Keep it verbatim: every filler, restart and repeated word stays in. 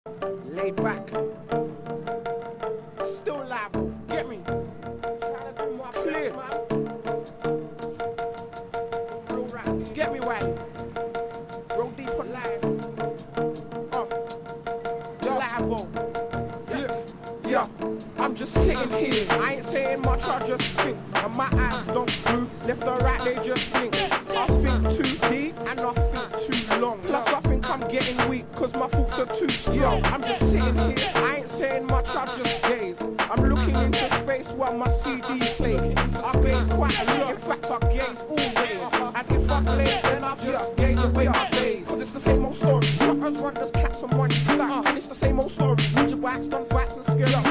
Laid back. Still live, oh, get me? Trying to do my clear. Get me right. Roll deep on live. Uh, live, oh. Look, yeah. I'm just sitting here. I ain't saying much, I just think. And my eyes don't move, left or right, they just blink. I think too deep and I think too long. Plus I think I'm getting weak, cause my thoughts are too strong. I'm just sitting here, I ain't saying much, I just gaze. I'm looking into space while my C D plays. I gaze quite a lot, in fact I gaze always. And if I blaze, then I just gaze away my days. Cause it's the same old story. Shutters, runners, cats and money stacks. And it's the same old story. Ninja bikes, gun fights and scary.